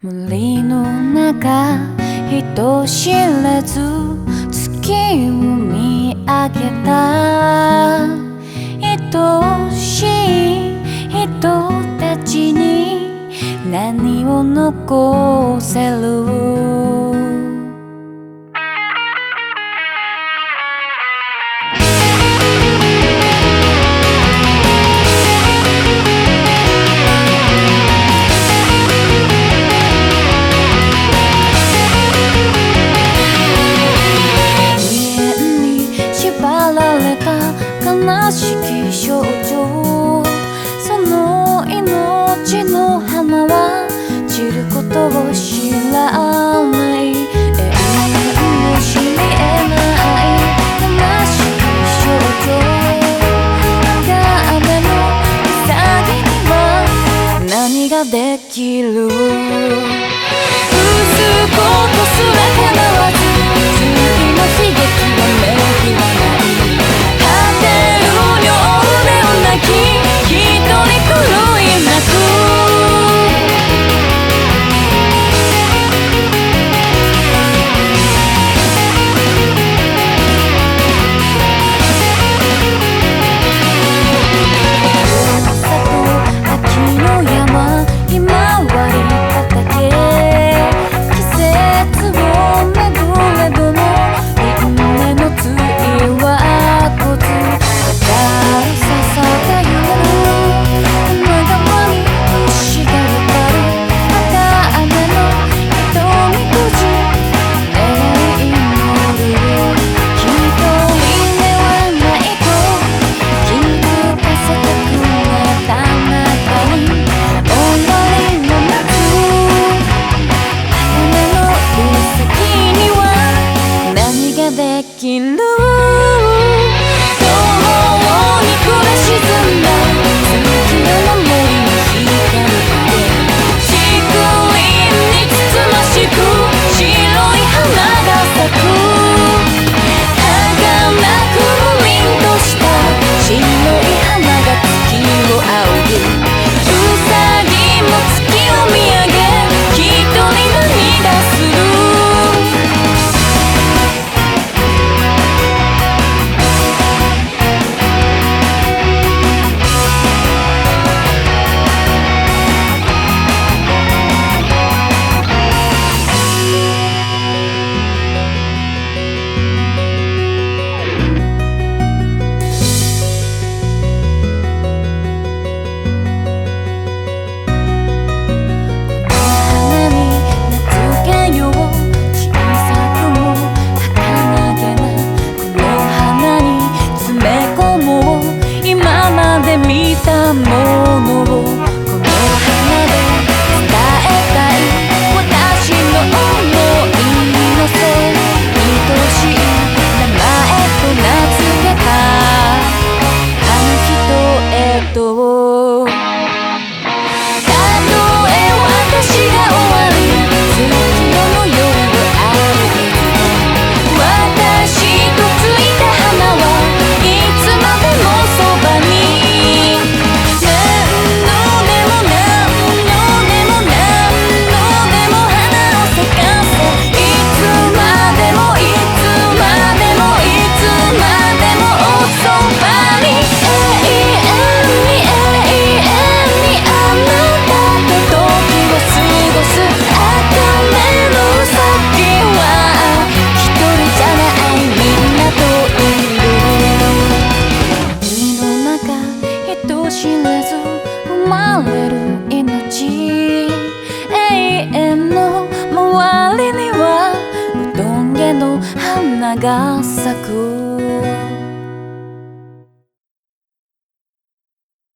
森の中人知れず月を見上げた愛しい人たちに何を残せる。悲しき少女、その命の花は散ることを知らない。永遠に知り得ない悲しき少女、雨の潔には何ができる。嘘ことすら叶わず次の悲劇はめぐらない。できる。見たものをこの花で伝えたい。私の想いのせい、愛しい名前と名付けたあの人へと。たとえ私が終わり月夜の夜を歩けず、私とついた花はいつまでもそばに。知れず生まれる命、永遠の周りにはうどんげの花が咲く。